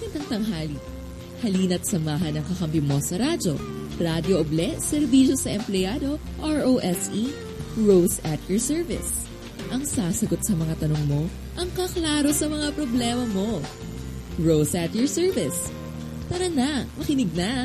Magandang tanghali. Halina't samahan ang kakampi mo sa radyo. Radio Oble, serbisyo sa empleyado, ROSE, Rose at your service. Ang sasagot sa mga tanong mo, ang kaklaro sa mga problema mo. Rose at your service. Tara na, makinig na.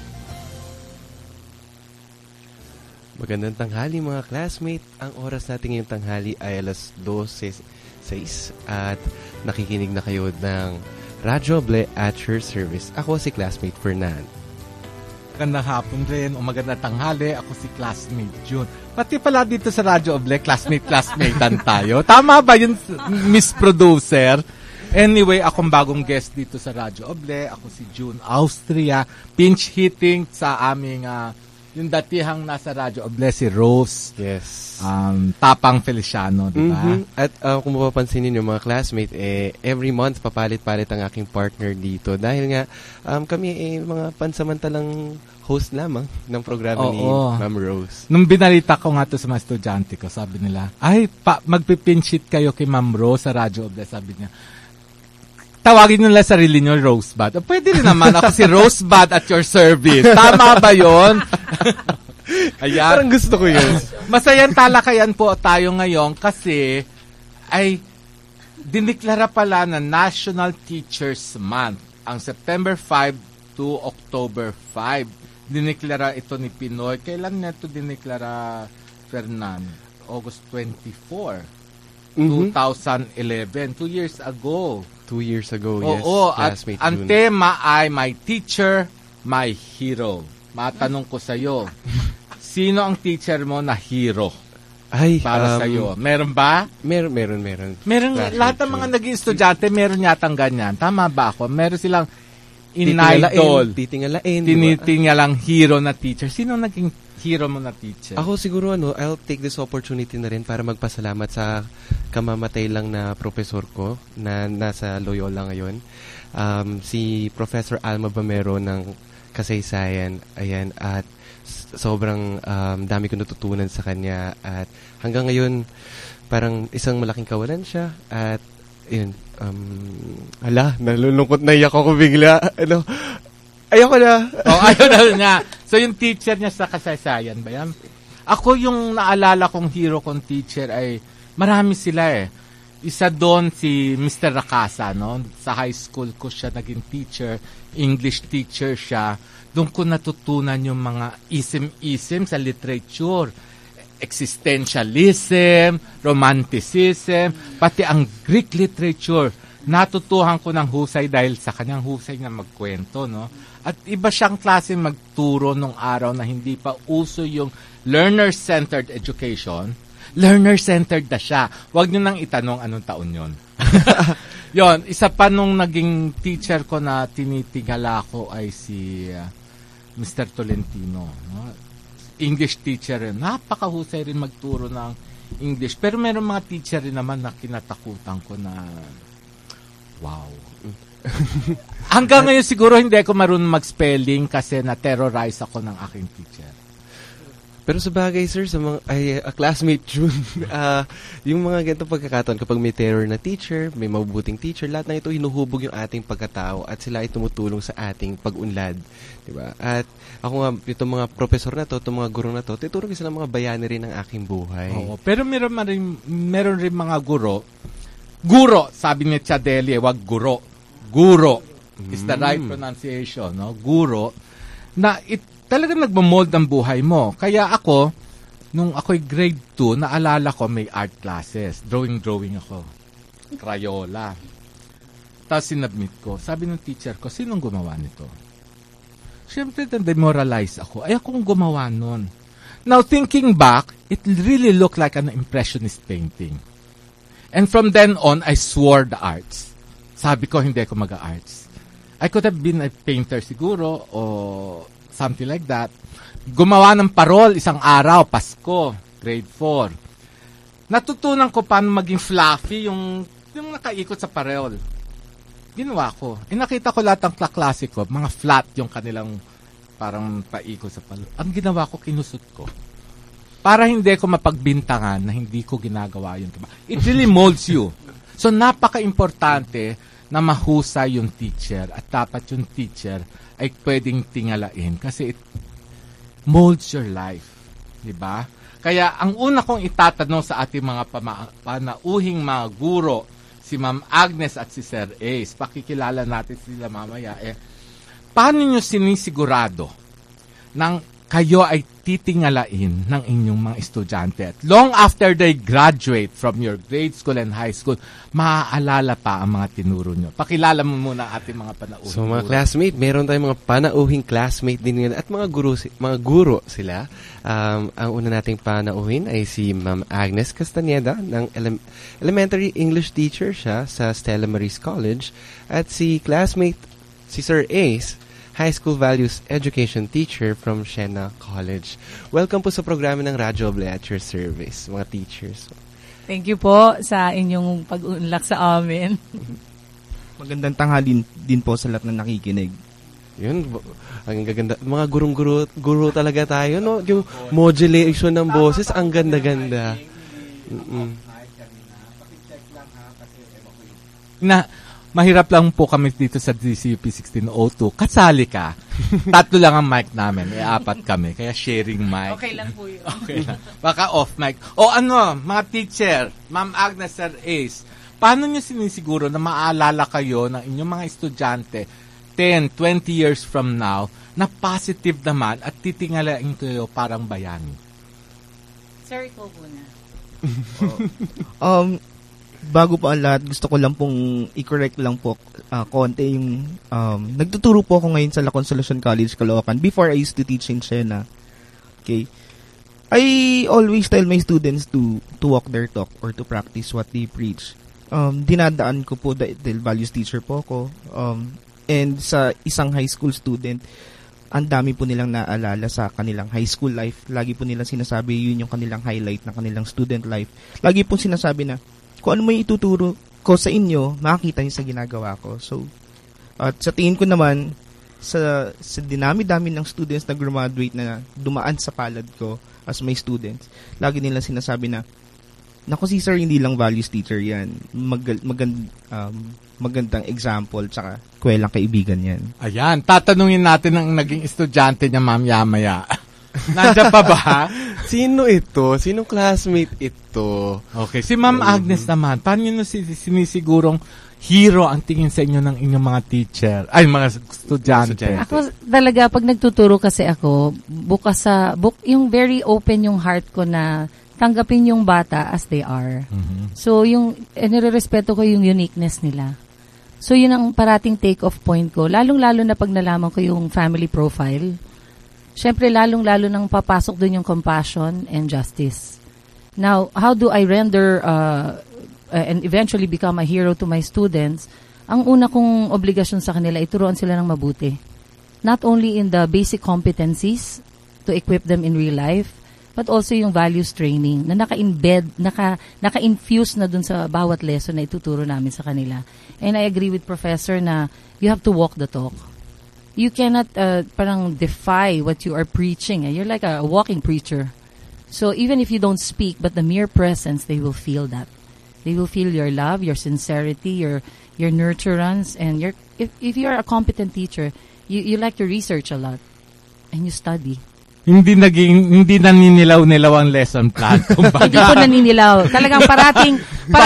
Magandang tanghali mga classmate. Ang oras natin ngayong tanghali ay alas 12:06 at nakikinig na kayo ng Radyo Oble at your service. Ako si classmate Fernan. Magandang hapon rin o magandang tanghali. Ako si classmate June. Pati pala dito sa Radyo Oble, classmate-classmatean tayo. Tama ba yun, Miss Producer? Anyway, akong bagong guest dito sa Radyo Oble. Ako si June Austria. Pinch hitting sa aming yung datihang nasa Radyo Oble, si Rose. Yes. Tapang Feliciano, di ba? Mm-hmm. At kung mapapansin ninyo mga classmate, every month papalit-palit ang aking partner dito. Dahil nga, kami mga pansamantalang host lamang ng programa ni Ma'am Rose. Nung binalita ko nga to sa mga estudyante ko, sabi nila, magpipinchit kayo kay Ma'am Rose sa Radyo Oble, sabi niya. Tawagin nila sarili nyo Rosebud. Pwede rin naman ako si Rosebud at your service. Tama ba yun? Ayan. Parang gusto ko yun. Masayang talakayan po tayo ngayon kasi ay diniklara pala na National Teachers Month ang September 5 to October 5. Diniklara ito ni Pinoy. Kailan na ito diniklara, Fernan? August 24, 2011. 2 years ago. 2 years ago, yes. Oo, at ang tema ay My Teacher, My Hero. Matanong ko sa'yo, sino ang teacher mo na hero? Ay, para sa'yo? Meron ba? Meron. Lahat ng mga naging estudyante, meron yatang ganyan. Tama ba ako? Meron silang in-idol. Tinitingalang hero na teacher. Sino naging hero mo na teacher? Ako siguro, I'll take this opportunity na rin para magpasalamat sa kamamatay lang na professor ko na nasa Loyola ngayon. Si Professor Alma Bamero ng kasaysayan. Ayan, at sobrang dami ko natutunan sa kanya. At hanggang ngayon, parang isang malaking kawalan siya. At, yun, nalulungkot na iyak ako bigla. Ayoko na. Ayaw na niya. So, yung teacher niya sa kasaysayan ba yan? Ako, yung naalala kong hero kong teacher ay marami sila Isa doon si Mr. Rakasa, no? Sa high school ko siya naging teacher, English teacher siya. Doon ko natutunan yung mga ism-ism sa literature. Existentialism, romanticism, pati ang Greek literature. Natutuhan ko ng husay dahil sa kanyang husay na magkwento, no? At iba siyang klase magturo nung araw na hindi pa uso yung learner-centered education. Learner-centered na siya. Huwag nyo nang itanong anong taon yon. Yon, isa pa nung naging teacher ko na tinitingala ko ay si Mr. Tolentino. No? English teacher rin. Napakahusay rin magturo ng English. Pero meron mga teacher rin naman na kinatakutan ko na wow. Hanggang ngayon siguro hindi ako marunong mag-spelling kasi na-terrorize ako ng aking teacher. Pero sa bagay, sir, sa mga classmate June, yung mga ganitong pagkakataon, kapag may terror na teacher, may mabubuting teacher, lahat na ito hinuhubog yung ating pagkatao at sila ay tumutulong sa ating pag-unlad. Diba? At ako nga, itong mga professor na to, itong mga guro na to, tutulong sila mga bayani rin ng aking buhay. Oo, pero meron rin mga guro, sabi ni Chadelie, wag guro. Guro is the right pronunciation, no? Guro, na talagang nagmamold ang buhay mo. Kaya ako, nung ako'y grade 2, naalala ko may art classes. Drawing ako. Crayola. Tapos sinubmit ko. Sabi ng teacher ko, sinong gumawa nito? Siyempre, demoralize ako. Ay, akong gumawa nun. Now, thinking back, it really looked like an impressionist painting. And from then on, I swore the arts. Sabi ko, hindi ako mag-arts. I could have been a painter siguro, o something like that. Gumawa ng parol isang araw, Pasko, grade 4. Natutunan ko paano maging fluffy yung nakaikot sa parol. Ginawa ko. Nakita ko lahat ng kaklase ko, mga flat yung kanilang parang paikot sa parol. Ang ginawa ko, kinusot ko. Para hindi ko mapagbintangan na hindi ko ginagawa yun. It really molds you. So, napaka-importante na mahusay yung teacher at dapat yung teacher ay pwedeng tingalain kasi it molds your life. Diba? Kaya ang una kong itatanong sa ating mga panauhing mga guro, si Ma'am Agnes at si Sir Ace, pakikilala natin sila mamaya, paano nyo sinisigurado nang kayo ay titingalain ng inyong mga estudyante at long after they graduate from your grade school and high school, maaalala pa ang mga tinuro nyo? Pakilala mo muna ating mga panauhing So mga classmate, meron tayong mga panauhing classmate din ngayon at mga guro sila. Ang una nating panauhin ay si Ma'am Agnes Castaneda ng elementary English teacher siya sa Stella Maris College at si classmate si Sir Ace, High School Values Education Teacher from Siena College. Welcome po sa programa ng Radyo Oble at your service, mga teachers. Thank you po sa inyong pag-unlak sa amin. Magandang tanghali din po sa lahat na nakikinig. Yun, ang gaganda. Mga guro talaga tayo, no? Yung modulation ng boses, ang ganda-ganda. Mahirap lang po kami dito sa DCUP 1602. Kasali ka. 3 lang ang mic namin. 4 kami. Kaya sharing mic. Okay lang po yun. Okay lang. Baka off mic. O mga teacher, Ma'am Agnes, Sir Ace, paano nyo sinisiguro na maalala kayo ng inyong mga estudyante 10, 20 years from now na positive naman at titingalain kayo parang bayani? Sir, ikaw po na. Bago po ang lahat, gusto ko lang pong i-correct lang po konti yung nagtuturo po ako ngayon sa La Consolacion College, Caloocan. Before, I used to teach in Siena. Okay? I always tell my students to walk their talk or to practice what they preach. Dinadaan ko po dahil values teacher po ako. And sa isang high school student, ang dami po nilang naalala sa kanilang high school life. Lagi po nilang sinasabi, yun yung kanilang highlight ng kanilang student life. Lagi po sinasabi na, kung ano may ituturo ko sa inyo, makikita niyo sa ginagawa ko. So, at sa tingin ko naman, sa dinami-dami ng students na graduate na dumaan sa palad ko as my students, lagi nila sinasabi na, naku si sir, hindi lang values teacher yan. Magandang example, tsaka kwelang kaibigan yan. Ayan, tatanungin natin ang naging estudyante niya mamaya. Nandiyan pa ba? Sino ito? Sinong classmate ito? Okay, si Ma'am Agnes naman, paano nyo sinisigurong hero ang tingin sa inyo ng inyong mga teacher? Ay, mga estudyante. Ako talaga, pag nagtuturo kasi ako, yung very open yung heart ko na tanggapin yung bata as they are. Mm-hmm. So, nire-respeto ko yung uniqueness nila. So, yun ang parating take-off point ko. Lalong-lalo na pag nalaman ko yung family profile. Siyempre, lalong-lalo nang papasok dun yung compassion and justice. Now, how do I render and eventually become a hero to my students? Ang una kong obligasyon sa kanila, ituruan sila ng mabuti. Not only in the basic competencies to equip them in real life, but also yung values training na naka-embed, naka-infuse na dun sa bawat lesson na ituturo namin sa kanila. And I agree with Professor na you have to walk the talk. You cannot parang defy what you are preaching. You're like a walking preacher. So even if you don't speak, but the mere presence, they will feel that. They will feel your love, your sincerity, your nurturance, and if you are a competent teacher, you like to research a lot and you study. Hindi naninilaw-nilaw ang lesson plan. Hindi po naninilaw. Talagang parating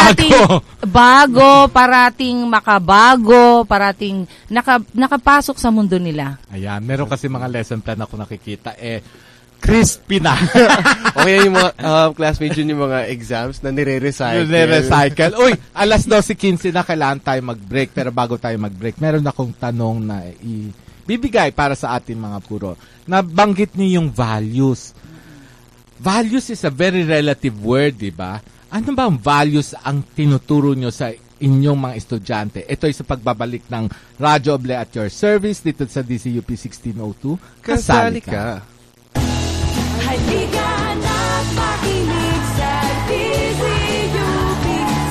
bago, parating makabago, parating nakapasok sa mundo nila. Ayan, meron kasi mga lesson plan ako nakikita, crispy na. Okay, yung mga classmates yun yung mga exams na nire-recycle. Uy, 12:15 na, kailangan tayo mag-break. Pero bago tayo mag-break, meron akong tanong na bibigay para sa ating mga guro. Nabanggit niyo yung values. Values is a very relative word, di ba? Ano ba ang values ang tinuturo nyo sa inyong mga estudyante? Ito ay sa pagbabalik ng Radyo Oble at your service dito sa DCUP 1602. Kasali ka. Halika na makinig sa DCUP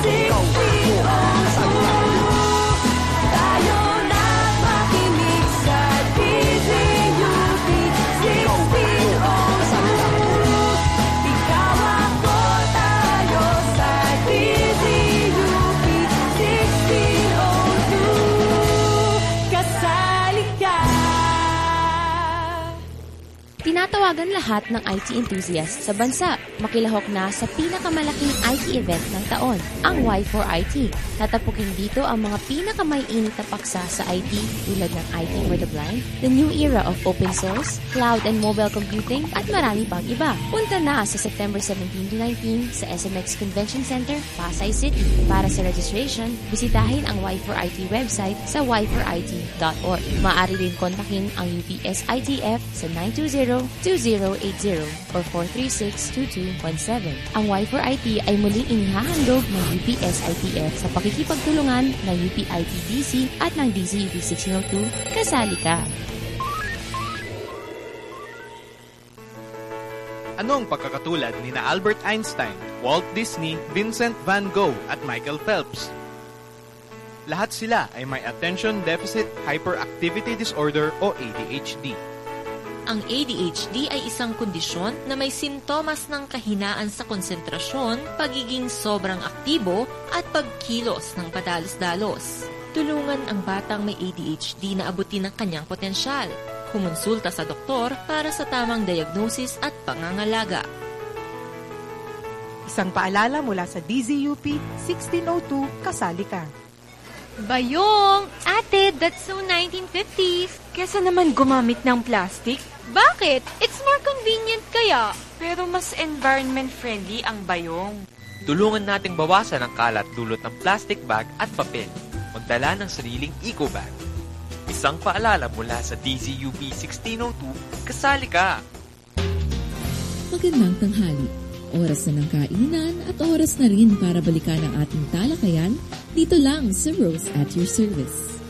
1602. Tayo na makinig sa DCUP 1602. Ikaw ako, tayo sa DCUP 1602. Tinawagan lahat ng IT enthusiasts sa bansa. Makilahok na sa pinakamalaking IT event ng taon, ang Y4IT. Tatapukin dito ang mga pinakamaiinit na paksa sa IT tulad ng IT for the Blind, the new era of open source, cloud and mobile computing, at marami pang iba. Punta na sa September 17 to 19 sa SMX Convention Center, Pasay City. Para sa registration, bisitahin ang Y4IT website sa y4it.org. Maaari rin kontakin ang UPS ITF sa 920-2080 or 436-2217. Ang Y4IT ay muling inihahandog ng UPS ITF sa pakikipagtulungan ng UP ITDC at ng DCUP 1602. Kasali ka! Ano ang pagkakatulad ni na Albert Einstein, Walt Disney, Vincent van Gogh at Michael Phelps? Lahat sila ay may Attention Deficit Hyperactivity Disorder o ADHD. Ang ADHD ay isang kondisyon na may sintomas ng kahinaan sa konsentrasyon, pagiging sobrang aktibo at pagkilos ng padalos-dalos. Tulungan ang batang may ADHD na abutin ang kanyang potensyal. Kumonsulta sa doktor para sa tamang diagnosis at pangangalaga. Isang paalala mula sa DZUP 1602, kasali ka. Bayong! Ate, that's so 1950s. Kesa naman gumamit ng plastic. Bakit? It's more convenient kaya. Pero mas environment-friendly ang bayong. Tulungan nating bawasan ang kalat dulot ng plastic bag at papel. Magdala ng sariling eco bag. Isang paalala mula sa DZUP 1602, kasali ka! Magandang tanghali. Oras na ng kainan at oras na rin para balikan ang ating talakayan dito lang sa Rose at your service.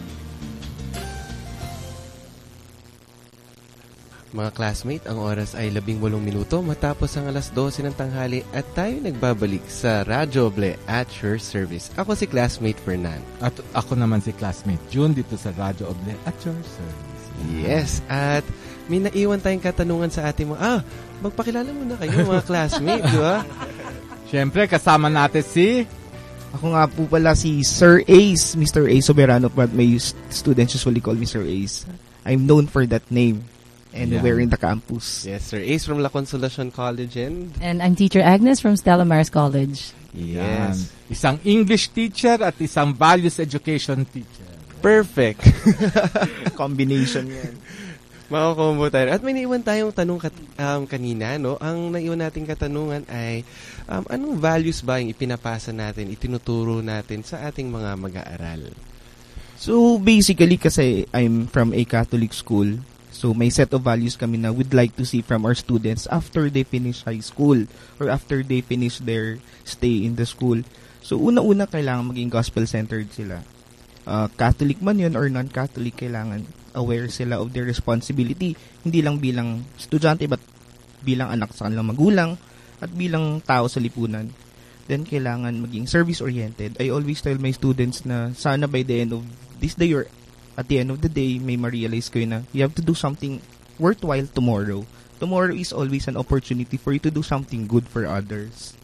Mga classmate, ang oras ay 18 minuto matapos ang alas 12 ng tanghali at tayo nagbabalik sa Radyo Oble at your service. Ako si classmate Fernan. At ako naman si classmate June dito sa Radyo Oble at your service. Yes, at may naiwan tayong katanungan sa ating mga... magpakilala muna kayo mga classmate, di ba? Siyempre, kasama natin si... Ako nga po pala si Sir Ace, Mr. Ace Soberano, but my students usually call me Sir Ace. I'm known for that name and we're in the campus. Yes, Sir Ace from La Consolacion College And I'm Teacher Agnes from Stella Maris College. Yes. Isang English teacher at isang values education teacher. Perfect. Combination yan. Makakombo tayo. At may naiwan tayong tanong kanina, no? Ang naiwan nating katanungan ay, anong values ba yung ipinapasa natin, itinuturo natin sa ating mga mag-aaral? So, basically, kasi I'm from a Catholic school, so may set of values kami na we'd like to see from our students after they finish high school or after they finish their stay in the school. So, una-una, kailangan maging gospel-centered sila. Catholic man yun or non-Catholic, kailangan aware sila of their responsibility, hindi lang bilang estudyante but bilang anak sa kanilang magulang at bilang tao sa lipunan. Then kailangan maging service-oriented. I always tell my students na sana by the end of this day or at the end of the day may ma-realize ko na you have to do something worthwhile tomorrow. Tomorrow is always an opportunity for you to do something good for others.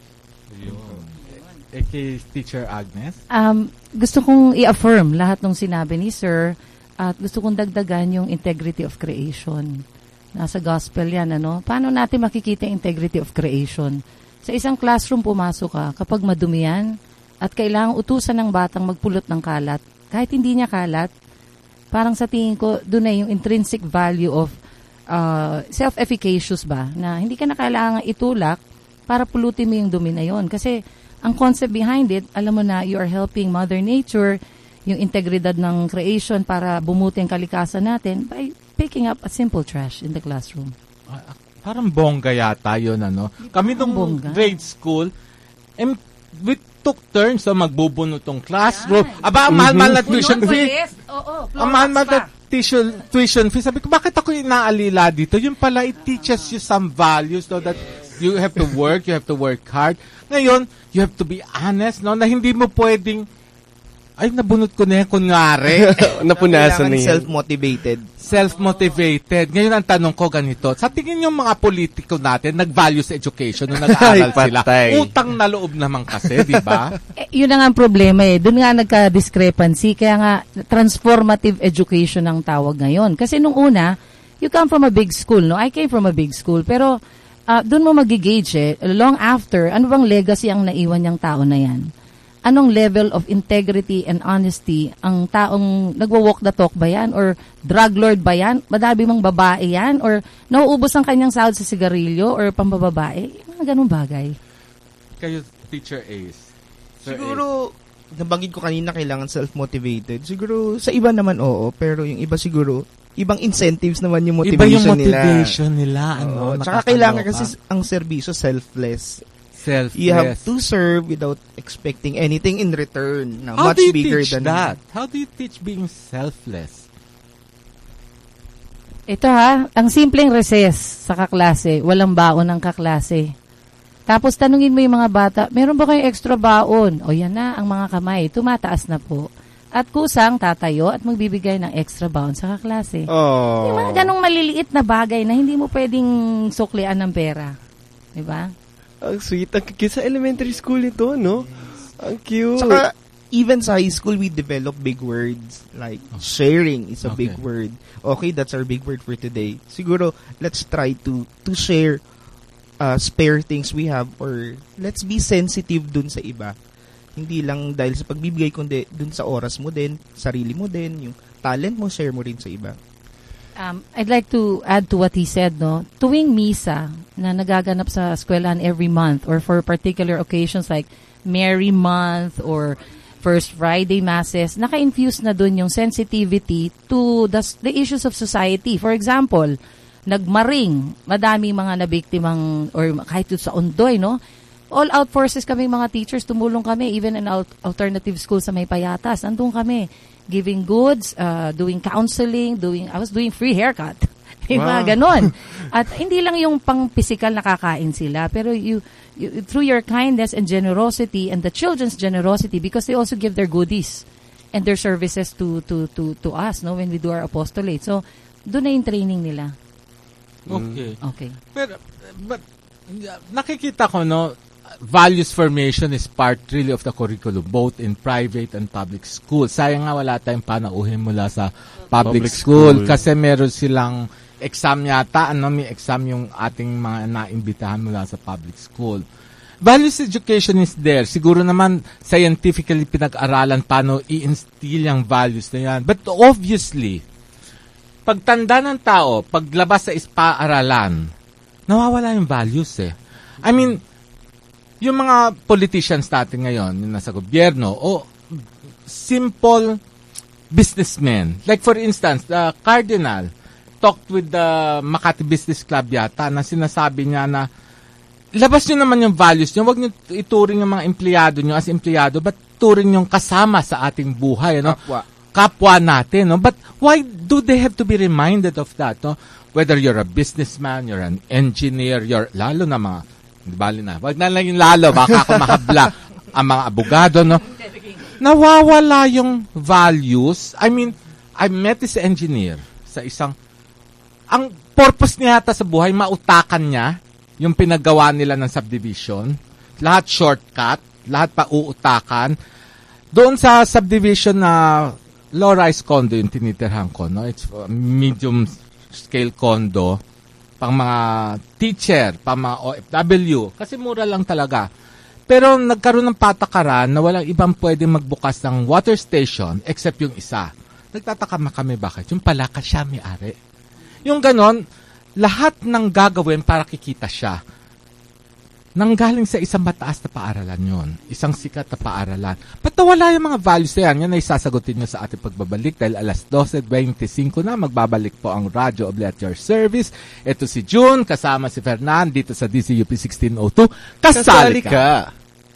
Kay Teacher Agnes? Gusto kong i-affirm lahat ng sinabi ni Sir. At gusto kong dagdagan yung integrity of creation. Nasa gospel yan, ano? Paano natin makikita yung integrity of creation? Sa isang classroom pumasok ka, kapag madumi yan, at kailangang utusan ng batang magpulot ng kalat, kahit hindi niya kalat, parang sa tingin ko, doon na yung intrinsic value of self-efficacious ba? Na hindi ka na kailangan itulak para pulutin mo yung dumi na yun. Kasi ang concept behind it, alam mo na, you are helping Mother Nature, yung integridad ng creation para bumuti ang kalikasan natin by picking up a simple trash in the classroom. Parang bongga yata yun, ano? Kami nung grade school, we took turns so magbubunot ng classroom. Aba, ang mahal-mahal na tuition fee. Ang mahal-mahal na tuition fee. Sabi ko, bakit ako inaalila dito? Yung pala, it teaches you some values so that you have to work hard. Ngayon, you have to be honest, no? Na hindi mo pwedeng ay, nabunot ko na yan, kunyari. Napunasan na yan. Self-motivated. Ngayon ang tanong ko ganito, sa tingin yung mga politiko natin, nag-values education nung nag-aaral sila. Utang na loob naman kasi, di ba? Yun na nga ang problema eh. Doon nga nagka-discrepancy. Kaya nga, transformative education ang tawag ngayon. Kasi nung una, you come from a big school, no? I came from a big school, pero doon mo magigauge long after, ano bang legacy ang naiwan niyang tao na yan? Anong level of integrity and honesty ang taong nagwo-walk the talk ba yan? Or drug lord ba yan? Madami mang babae yan? Or nauubos ang kanyang sahod sa sigarilyo? Or pambababae? Mga ganun bagay. Kayo, Teacher Ace. Siguro, nabanggit ko kanina kailangan self-motivated. Siguro, sa iba naman oo, pero yung iba siguro, ibang incentives naman yung motivation nila. Iba yung motivation nila. Tsaka kailangan kasi ang serbisyo selfless. You have to serve without expecting anything in return. Na How much do you bigger teach than that? How do you teach being selfless? Ito ang simpleng recess sa kaklase. Walang baon ng kaklase. Tapos tanungin mo yung mga bata, meron ba kayong extra baon? O yan na, ang mga kamay, tumataas na po. At kusang tatayo at magbibigay ng extra baon sa kaklase. Oh. Yung mga ganong maliliit na bagay na hindi mo pwedeng suklian ng pera. Diba? Ang sweet. Ang cute sa elementary school ito, no? Ang cute. Saka, even sa high school, we develop big words. Like, sharing is a big word. Okay, that's our big word for today. Siguro, let's try to share spare things we have, or let's be sensitive dun sa iba. Hindi lang dahil sa pagbibigay, kundi dun sa oras mo din, sarili mo din, yung talent mo, share mo rin sa iba. I'd like to add to what he said, no? Tuwing misa na nagaganap sa eskwelahan every month or for particular occasions like Mary Month or First Friday Masses, naka-infuse na dun yung sensitivity to the issues of society. For example, nagmaring, madaming mga nabiktimang or kahit sa Ondoy, no? All-out forces kami mga teachers, tumulong kami, even in alternative school sa May Payatas, andun kami. Giving goods, doing counseling, I was doing free haircut. Diba? Ganon. At hindi lang yung pang-physical nakakain sila, pero you through your kindness and generosity and the children's generosity, because they also give their goodies and their services to us, no, when we do our apostolate. So, doon na yung training nila. Okay. But nakikita ko, no, values formation is part really of the curriculum, both in private and public school. Sayang nga wala tayong panauhin mula sa public school kasi meron silang exam yata, may exam yung ating mga naimbitahan mula sa public school. Values education is there. Siguro naman scientifically pinag-aralan paano i-instill yung values na yan. But obviously, pagtanda ng tao, paglabas sa paaralan, nawawala yung values I mean, yung mga politicians natin ngayon, yung nasa gobyerno, o simple businessmen. Like for instance, the Cardinal talked with the Makati Business Club yata na sinasabi niya na labas nyo naman yung values nyo, huwag nyo ituring yung mga empleyado nyo as empleyado, but turing yung kasama sa ating buhay, kapwa natin. But why do they have to be reminded of that? Whether you're a businessman, you're an engineer, lalo na mga bali na. Wag na lang yung lalo, baka ako mahabla ang mga abogado, no? Nawawala yung values. I mean, I met this engineer sa ang purpose niya yata sa buhay, mautakan niya yung pinagawa nila ng subdivision. Lahat shortcut, lahat pa uutakan. Doon sa subdivision na low-rise condo yung tinitirhan ko, no? It's medium scale condo. Pang mga teacher, pang mga OFW, kasi mura lang talaga. Pero nagkaroon ng patakaran na walang ibang pwedeng magbukas ng water station except yung isa. Nagtataka kami bakit. Yung pala ka siya may-ari. Yung ganon, lahat ng gagawin para kikita siya. Nanggaling sa isang mataas na paaralan yon, isang sikat na paaralan. Ba't nawala yung mga values na yan? Yan ay sasagutin nyo sa ating pagbabalik dahil alas 12:25 na magbabalik po ang Radyo Oble at your service. Ito si June, kasama si Fernan dito sa DZUP 1602. Kasali ka!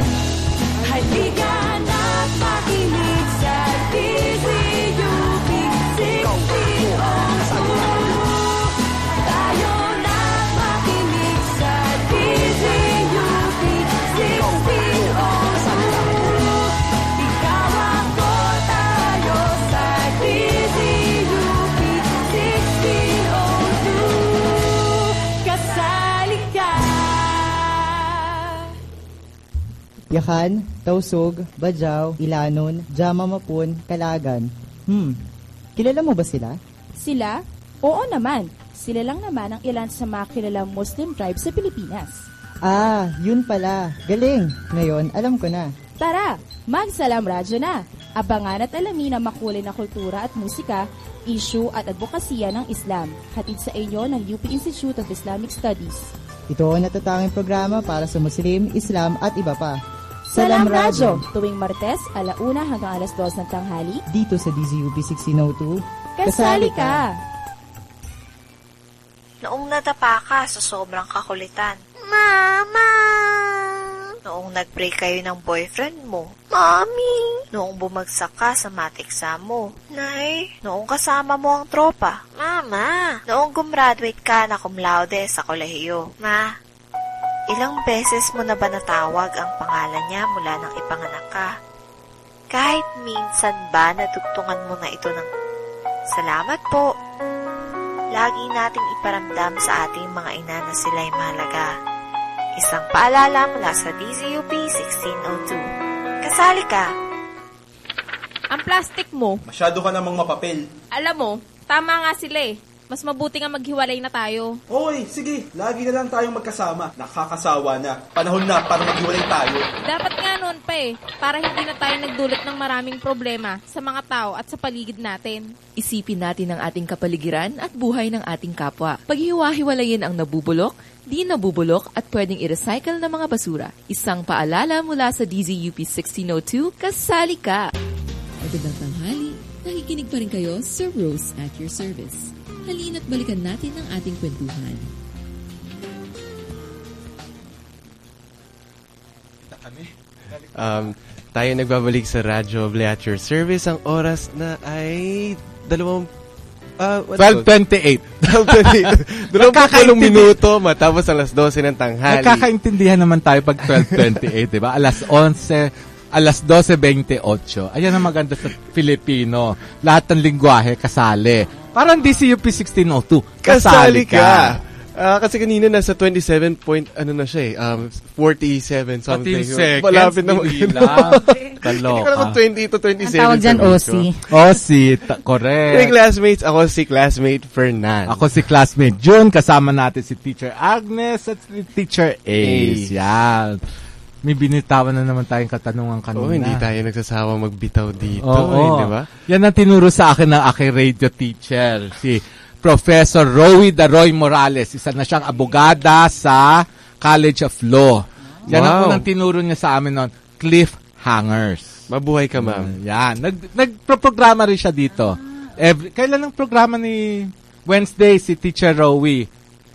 Halika na't makinig sa DZUP 1602. Tayo na't makinig sa DZUP 1602. Ikaw ako, tayo sa DZUP 1602. Kasali ka! Yakan, Tausog, Badyaw, Ilanon, Jama Mapun, Kalagan. Kilala mo ba sila? Sila? Oo naman, sila lang naman ang ilan sa mga kilalang Muslim tribe sa Pilipinas. Ah, yun pala. Galing. Ngayon, alam ko na. Tara, magsalam radyo na. Abangan at alamin ang makulay na kultura at musika, issue at advokasya ng Islam. Hatid sa inyo ng UP Institute of Islamic Studies. Ito ang natatanging programa para sa Muslim, Islam at iba pa. Salam Radyo, tuwing Martes, 1:00 hanggang 2:00 ng tanghali. Dito sa DZUP 1602. Kasali ka! Noong nadapa ka sa sobrang kakulitan. Mama! Noong nag-break kayo ng boyfriend mo. Mommy! Noong bumagsak ka sa math exam mo. Nay! Noong kasama mo ang tropa. Mama! Noong gumraduate ka na cum laude sa kolehiyo. Ma! Ilang beses mo na ba natawag ang pangalan niya mula nang ipanganak ka? Kahit minsan ba natugtungan mo na ito ng salamat po? Lagi nating iparamdam sa ating mga ina na sila'y mahalaga. Isang paalala mula sa DZUP 1602. Kasali ka! Ang plastic mo. Masyado ka namang mapapel. Alam mo, tama nga sila eh. Mas mabuti nga maghiwalay na tayo. Oy, sige. Lagi na lang tayong magkasama. Nakakasawa na. Panahon na para maghiwalay tayo. Dapat nga noon pa eh. Para hindi na tayo nagdulot ng maraming problema sa mga tao at sa paligid natin. Isipin natin ang ating kapaligiran at buhay ng ating kapwa. Paghiwa-hiwalayin ang nabubulok, di nabubulok at pwedeng i-recycle na mga basura. Isang paalala mula sa DZUP 1602, kasali ka! Magandang tanghali, nakikinig pa rin kayo sa Rose at your service. Halina't balikan natin ang ating kwentuhan. Tayo nagbabalik sa Radyo Oble at your service. Ang oras na ay 12:28. 20 minuto matapos alas 12 ng tanghali. Nagkakaintindihan naman tayo pag 12:28, di ba? Alas 12:28. Ayan ang maganda sa Filipino. Lahat ng lingwahe kasali. Parang DZUP 1602. Kasali ka. Kasi kanina nasa 27 point, na siya 47 something. Seconds, malapit na Kaloka. Hindi ko na 20 to 27. Ang tawag dyan, OC. OC, correct. Hey classmates, ako si classmate Fernan. Ako si classmate June. Kasama natin si Teacher Agnes at si Teacher Ace. Yan. May binitawan na naman tayong katanungan kanina. Hindi tayo nagsasawang magbitaw dito. Di ba? Yan ang tinuro sa akin ng aking radio teacher, si Professor Rowie Daroy Morales. Isa na siyang abogada sa College of Law. Yan ang unang tinuro niya sa amin noon, cliffhangers. Mabuhay ka, ma'am. Yan. Nagproprograma rin siya dito. Kailan ang programa ni Wednesday si Teacher Rowie?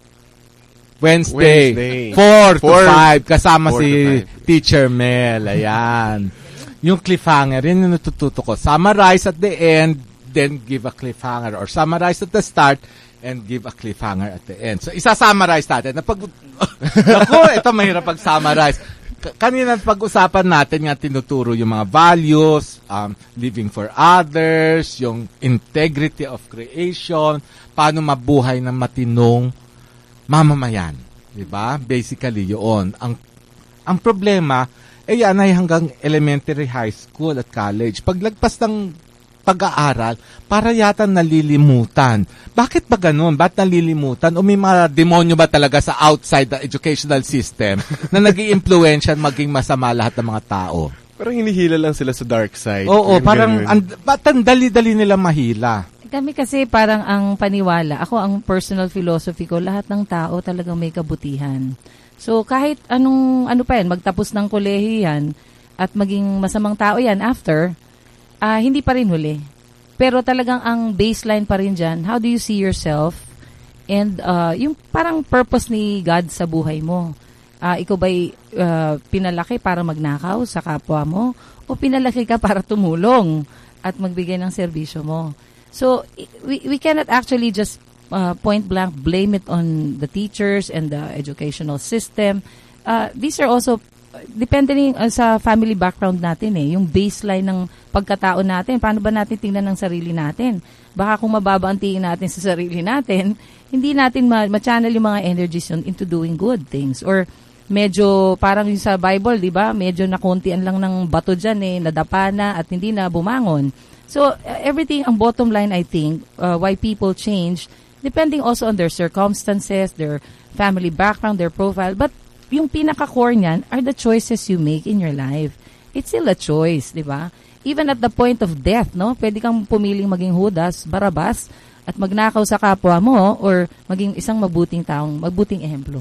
Wednesday. 4 to 5. Kasama si Teacher Mel. Ayan. Yung cliffhanger, yun yung natututo ko. Summarize at the end, then give a cliffhanger. Or summarize at the start, and give a cliffhanger at the end. So, isa-summarize natin. Naku, ito mahirap pag-summarize. Kanina pag-usapan natin nga tinuturo yung mga values, living for others, yung integrity of creation, paano mabuhay ng matinong mamamayan. Diba? Basically, yun. Ang problema, yan ay hanggang elementary, high school at college. Paglagpas ng pag-aaral, para yata nalilimutan. Bakit ba ganun? Ba't nalilimutan? O may mga demonyo ba talaga sa outside the educational system na nag-i-influensya maging masama lahat ng mga tao? Parang hinihila lang sila sa dark side. Oo, parang dali-dali nila mahila. Kami kasi parang ang paniwala, ako ang personal philosophy ko, lahat ng tao talagang may kabutihan. So kahit ano pa yan, magtapos ng kolehiyo yan at maging masamang tao yan after, hindi pa rin huli. Pero talagang ang baseline pa rin dyan, how do you see yourself and yung parang purpose ni God sa buhay mo. Ikaw ba'y pinalaki para magnakaw sa kapwa mo o pinalaki ka para tumulong at magbigay ng serbisyo mo? So, we cannot actually just point blank blame it on the teachers and the educational system. These are also, depending sa family background natin yung baseline ng pagkatao natin. Paano ba natin tingnan ng sarili natin? Baka kung mababa ang tingin natin sa sarili natin, hindi natin ma-channel yung mga energies into doing good things. Or medyo parang yung sa Bible, di ba? Medyo nakuntian lang ng bato dyan nadapa na at hindi na bumangon. So, everything, ang bottom line, I think, why people change depending also on their circumstances, their family background, their profile. But yung pinaka-core niyan are the choices you make in your life. It's still a choice, di ba? Even at the point of death, no? Pwede kang pumiling maging Judas, Barabas, at magnakaw sa kapwa mo or maging isang mabuting ehemplo.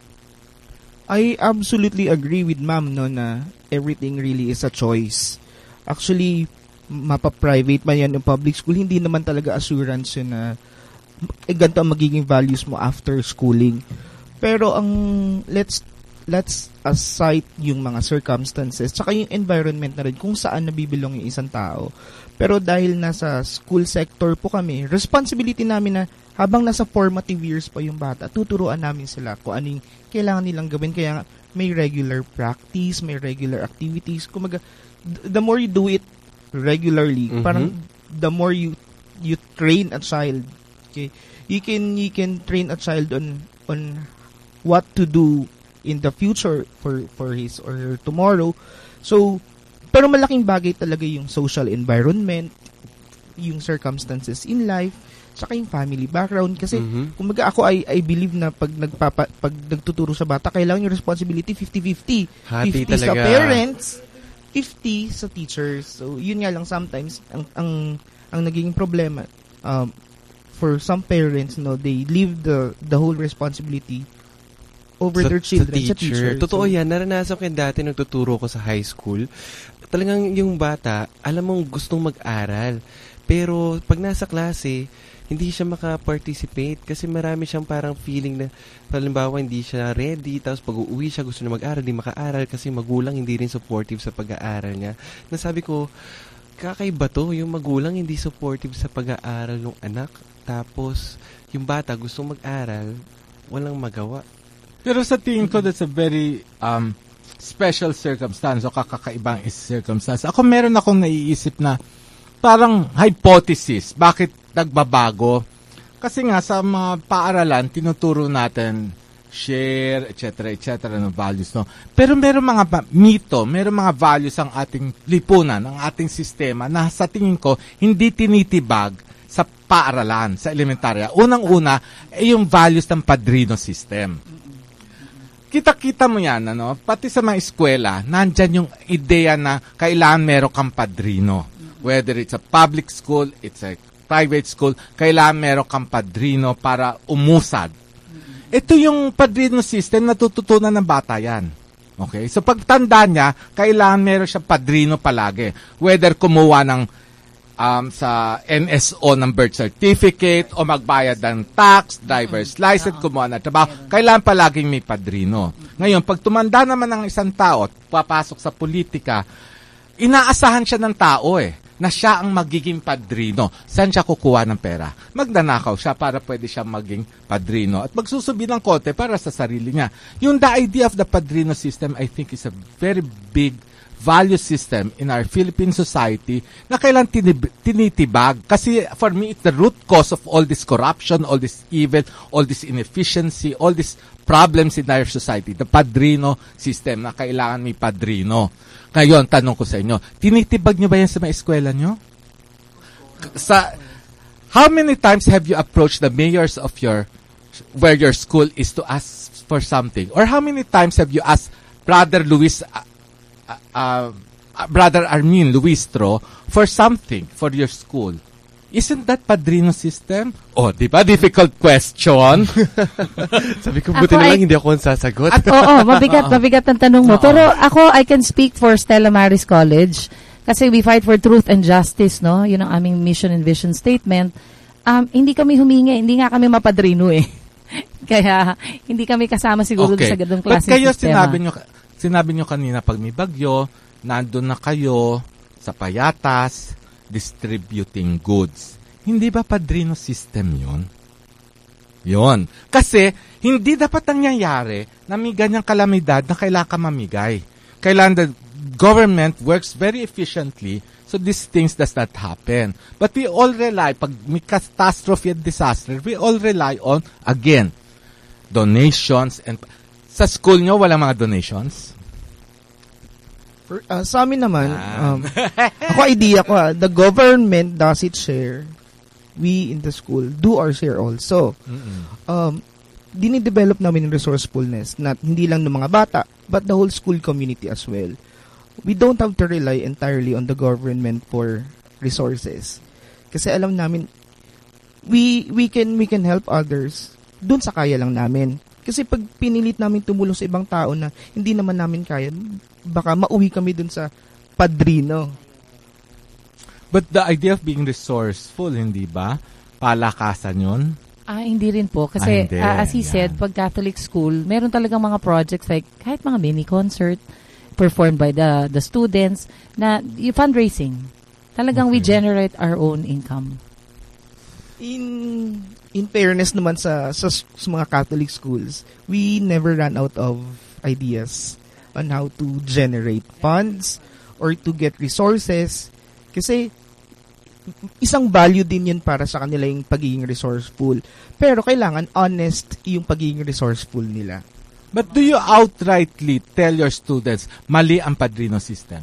I absolutely agree with ma'am no na everything really is a choice. Actually, mapa-private man yan in public school, hindi naman talaga assurance yun na ganito ang magiging values mo after schooling. Pero ang let's aside yung mga circumstances tsaka yung environment na rin kung saan nabibilong yung isang tao. Pero dahil nasa school sector po kami, responsibility namin na habang nasa formative years pa yung bata, tuturuan namin sila kung ano yung kailangan nilang gawin. Kaya may regular practice, may regular activities. Kumaga, the more you do it regularly, parang the more you train a child. Okay, you can train a child on what to do in the future for his or her tomorrow. So, pero malaking bagay talaga yung social environment, yung circumstances in life, saka yung family background. Kasi, kumaga ako, I believe na pag nagtuturo sa bata, kailangan yung responsibility 50-50. Hati 50 talaga. Sa parents, 50 sa teachers. So, yun nga lang sometimes, ang naging problema, for some parents, no, they leave the whole responsibility over their children sa teacher. Totoo yan. Naranasan ko yan dati nung tuturo ko sa high school. Talagang yung bata, alam mong gustong mag-aral. Pero pag nasa klase, hindi siya maka-participate kasi marami siyang parang feeling na halimbawa hindi siya ready, tapos pag uuwi siya gusto na mag-aral, di maka-aral kasi magulang hindi rin supportive sa pag-aaral niya. Nasabi ko, kakaiba to, yung magulang hindi supportive sa pag-aaral ng anak, tapos yung bata gustong mag-aral, walang magawa. Pero sa tingin ko, that's a very special circumstance o kakakaibang circumstance. Ako meron akong naiisip na parang hypothesis. Bakit nagbabago? Kasi nga sa mga paaralan, tinuturo natin share, etc. ng values. No? Pero meron mga mito, meron mga values ang ating lipunan, ang ating sistema na sa tingin ko, hindi tinitibag sa paaralan, sa elementarya. Unang-una, yung values ng padrino system. Kita-kita mo yan, ano? Pati sa mga eskwela, nandyan yung ideya na kailangan meron kang padrino. Whether it's a public school, it's a private school, kailangan meron kang padrino para umusad. Ito yung padrino system na tututunan ng bata yan. Okay? So pagtanda niya, kailangan meron siya padrino palagi. Whether kumuha ng sa NSO ng birth certificate o magbayad ng tax, driver's license, kumuha ng trabaho, kailangan palaging may padrino. Ngayon, pag tumanda naman ng isang tao at papasok sa politika, inaasahan siya ng tao na siya ang magiging padrino. Saan siya kukuha ng pera? Magdanakaw siya para pwede siya maging padrino at magsusubi ng konti para sa sarili niya. Yung the idea of the padrino system, I think, is a very big value system in our Philippine society na kailan tinitibag. Kasi for me, it's the root cause of all this corruption, all this evil, all this inefficiency, all these problems in our society. The padrino system na kailangan may padrino. Ngayon, tanong ko sa inyo, tinitibag nyo ba yan sa mga eskwela nyo? How many times have you approached the mayors of where your school is to ask for something? Or how many times have you asked Brother Armin Luistro for something for your school? Isn't that padrino system? Oh, di ba? Difficult question. Sabi ko, buti na lang hindi ako ang sasagot. Mabigat ang tanong mo. Pero ako, I can speak for Stella Maris College kasi we fight for truth and justice, no? Yun ang aming mission and vision statement. Hindi kami humingi, hindi nga kami mapadrino Kaya, hindi kami kasama siguro sa ganung klaseng kayo, sistema. Sinabi nyo kanina, pag may bagyo, nandun na kayo sa payatas, distributing goods. Hindi ba padrino system yun? Yun. Kasi, hindi dapat nangyayari na may ganyang kalamidad na kailangan ka mamigay. Kailangan the government works very efficiently so these things does not happen. But we all rely, pag may catastrophe and disaster, we all rely on, again, donations. And sa school nyo, walang mga donations? Sa amin naman, ako idea ko, the government does its share we in the school do our share also. Dinidevelop namin yung resourcefulness na hindi lang ng mga bata, but the whole school community as well. We don't have to rely entirely on the government for resources. Kasi alam namin, we can help others dun sa kaya lang namin. Kasi pag pinilit namin tumulong sa ibang tao na hindi naman namin kaya, baka mauwi kami dun sa padrino. But the idea of being resourceful, hindi ba? Palakasan yun? Hindi rin po. Kasi as he said, pag Catholic school, meron talagang mga projects like kahit mga mini concert performed by the students na fundraising. Talagang we generate our own income. In fairness naman sa mga Catholic schools, we never run out of ideas on how to generate funds or to get resources. Kasi isang value din yun para sa kanila yung pagiging resourceful. Pero kailangan honest yung pagiging resourceful nila. But do you outrightly tell your students, mali ang padrino system?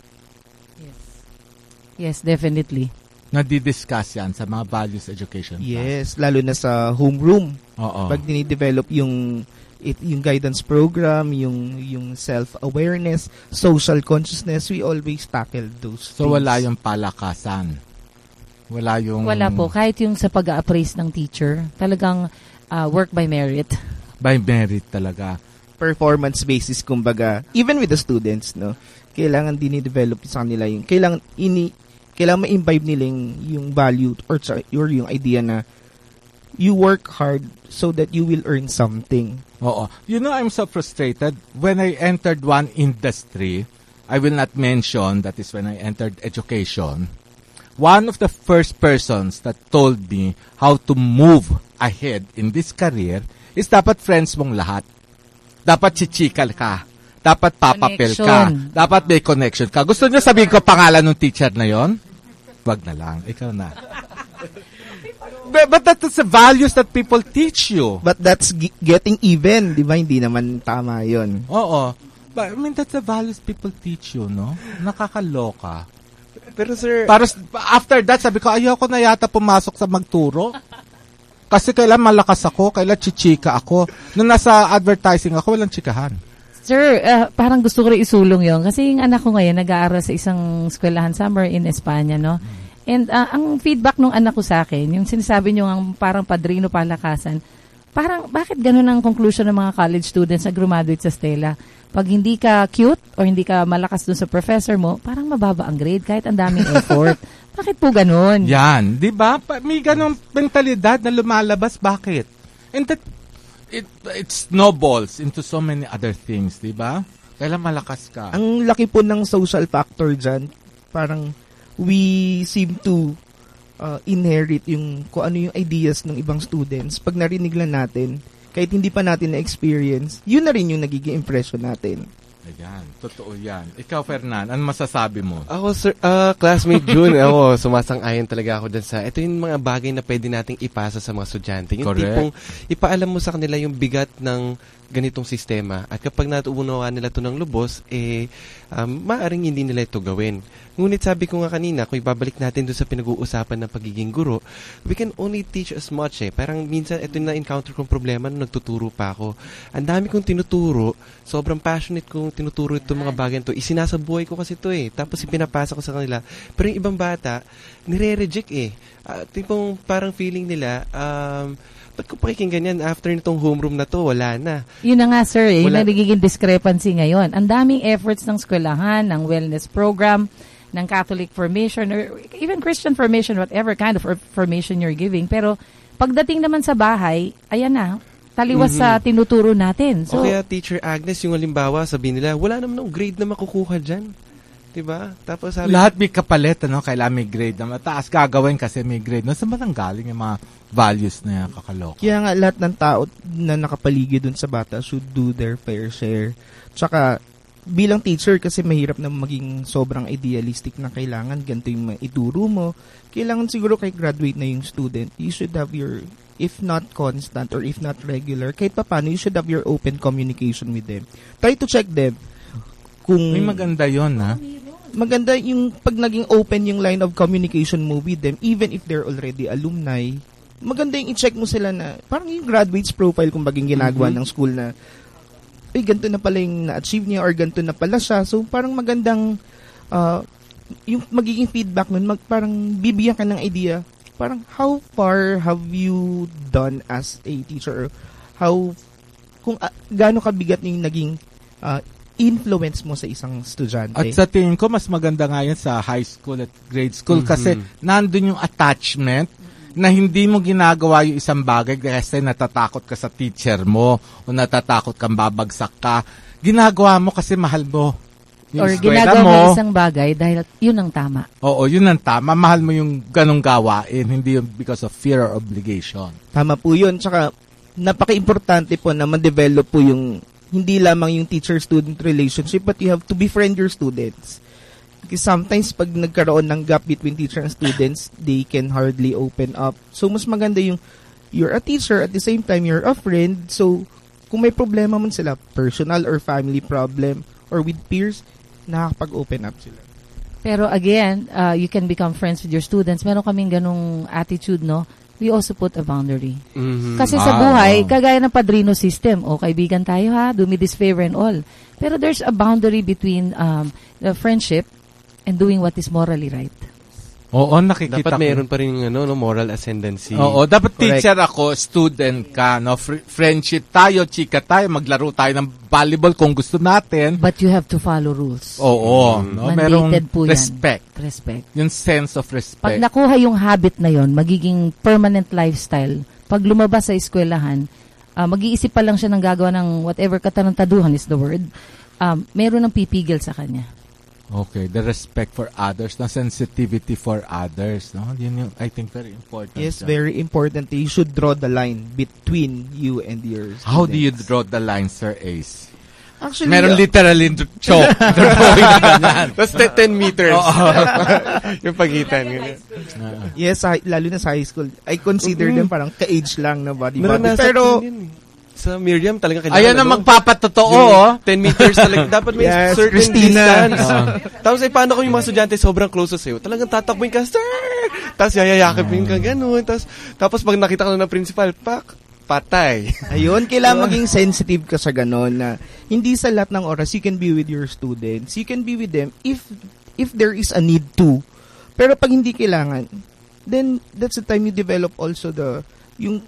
Yes, definitely. Nadi-discuss yan sa mga values education class. Yes, lalo na sa homeroom. Pag dinidevelop yung guidance program, yung self-awareness, social consciousness, we always tackle those things. So wala yung palakasan? Wala po. Kahit yung sa pag-a-appraise ng teacher, talagang work by merit. By merit talaga. Performance basis, kumbaga. Even with the students, no? Kailangan dinidevelop sa kanila yung, kailangan ma-imbibe nila yung value or yung idea na you work hard so that you will earn something. Oo. You know, I'm so frustrated. When I entered one industry, I will not mention, that is when I entered education, one of the first persons that told me how to move ahead in this career is dapat friends mong lahat. Dapat chichikal ka. Dapat papapel ka. Dapat may connection ka. Gusto niyo sabihin ko pangalan ng teacher na yon? Wag na lang. Ikaw na. But that's the values that people teach you. But that's getting even. Di ba? Hindi naman tama yon. Oo. But I mean, that's the values people teach you, no? Nakakaloka. Pero sir, after that, sabi ko, ayoko na yata pumasok sa magturo. Kasi kailan malakas ako, kailan chichika ako. Nung nasa advertising ako, walang chikahan. Sir, parang gusto ko rin isulong yon. Kasi yung anak ko ngayon, nag-aaral sa isang eskwelahan somewhere in Espanya, no? And ang feedback ng anak ko sa akin, yung sinasabi nyo ang parang padrino palakasan, parang bakit ganun ang conclusion ng mga college students na graduate sa Stella? Pag hindi ka cute or hindi ka malakas dun sa professor mo, parang mababa ang grade kahit ang daming effort. Bakit po ganun? Yan, di ba? May ganung mentalidad na lumalabas. Bakit? And that it snowballs into so many other things, di ba? Kailan malakas ka? Ang laki po ng social factor dyan. Parang we seem to inherit yung kung ano yung ideas ng ibang students. Pag narinig lang natin, kahit hindi pa natin na-experience, yun na rin yung nagiging impression natin. Ayan, totoo yan. Ikaw, Fernan, ano masasabi mo? Ako, sir, classmate June, ako, sumasang-ayon talaga ako dyan sa, ito yung mga bagay na pwede nating ipasa sa mga estudyante. Yung Correct. tipong, ipaalam mo sa kanila yung bigat ng ganitong sistema. At kapag natuunawa nila ito ng lubos, maaring hindi nila ito gawin. Ngunit sabi ko nga kanina, kung ibabalik natin doon sa pinag-uusapan ng pagiging guro, we can only teach as much Parang minsan, ito yung na-encounter kong problema nung nagtuturo pa ako. Ang dami kong tinuturo, sobrang passionate kong tinuturo itong mga bagay ito. Isinasabuhay ko kasi ito Tapos ipinapasa ko sa kanila. Pero yung ibang bata, nire-reject tipong parang feeling nila, ba't ko pakikinggan yan? After nitong homeroom na to, wala na. Yun na nga, sir. Yung nagiging discrepancy ngayon. Ang daming efforts ng eskwelahan, ng wellness program, ng Catholic formation, or even Christian formation, whatever kind of formation you're giving. Pero pagdating naman sa bahay, ayan na, taliwas sa tinuturo natin. So, o kaya, Teacher Agnes, yung halimbawa, sabihin nila, wala naman ng grade na makukuha dyan. Diba? Tapos sabi, lahat may kapalit, kailangan may grade na mataas gagawin kasi may grade. Saan ba nanggaling yung mga values na yan, kakaloka? Kaya nga, lahat ng tao na nakapaligid dun sa bata should do their fair share. Tsaka, bilang teacher, kasi mahirap na maging sobrang idealistic na kailangan ganito yung ituro mo. Kailangan siguro kay graduate na yung student, you should have your, if not constant or if not regular, kahit paano, you should have your open communication with them. Try to check them. Kung may maganda yon ha? maganda yung pag naging open yung line of communication mo with them, even if they're already alumni, maganda yung i-check mo sila na, parang yung graduates profile kung baging ginagawa ng school na, ganito na pala yung na-achieve niya or ganito na pala siya. So, parang magandang, yung magiging feedback nun, parang bibigyan ka ng idea, parang how far have you done as a teacher? Kung gaano kabigat yung naging influence mo sa isang estudyante. At sa tingin ko, mas maganda nga yun sa high school at grade school kasi nandun yung attachment na hindi mo ginagawa yung isang bagay kasi natatakot ka sa teacher mo o natatakot kang babagsak ka. Ginagawa mo kasi mahal mo yung or eskwela ginagawa mo mo. isang bagay dahil yun ang tama. Oo, yun ang tama. Mahal mo yung ganong gawain, hindi yung because of fear or obligation. Tama po yun. Tsaka, napaka-importante po na ma-develop po yung hindi lamang yung teacher-student relationship, but you have to befriend your students. Because sometimes, pag nagkaroon ng gap between teacher and students, they can hardly open up. So, mas maganda yung you're a teacher, at the same time, you're a friend. So, kung may problema man sila, personal or family problem, or with peers, nakakapag-open up sila. Pero again, you can become friends with your students. Meron kaming ganung attitude, no? We also put a boundary. Kasi sa buhay, kagaya ng padrino system, kaibigan tayo ha, do me this favor and all. Pero there's a boundary between the friendship and doing what is morally right. Oo, nakikita dapat ko. meron pa rin yung moral ascendancy. Oo, dapat Correct. teacher ako, student ka, no? Friendship tayo, chika tayo, maglaro tayo ng volleyball kung gusto natin. But you have to follow rules. Oo, no? Merong po yan. respect. Yung sense of respect. Pag nakuha yung habit na yon, magiging permanent lifestyle. Pag lumabas sa eskwelahan, mag-iisip pa lang siya ng gagawa ng whatever katarantaduhan is the word, meron ng pipigil sa kanya. Okay, the respect for others, the sensitivity for others, no? Yun yung, I think, very important. Yes, very important. You should draw the line between you and your students. How do you draw the line, Sir Ace? Actually, meron literally choke. Tapos 10 meters. Yung pagitan. Yes, lalo na sa high school. I consider them parang ka-age lang na body. Pero sa Miriam talaga kailangan. Ayan na magpapatotoo. 10 meters talaga. Dapat may certain Christina. distance. Tapos paano kung yung mga estudyante sobrang close sa'yo? Talagang tatakbuhin ka, sir! Tapos yayayakapin ka, ganun. Tapos pag nakita ka ng principal, patay. Ayun, kailangan maging sensitive ka sa ganun na hindi sa lahat ng oras you can be with your students. You can be with them if there is a need to. Pero pag hindi kailangan, then that's the time you develop also you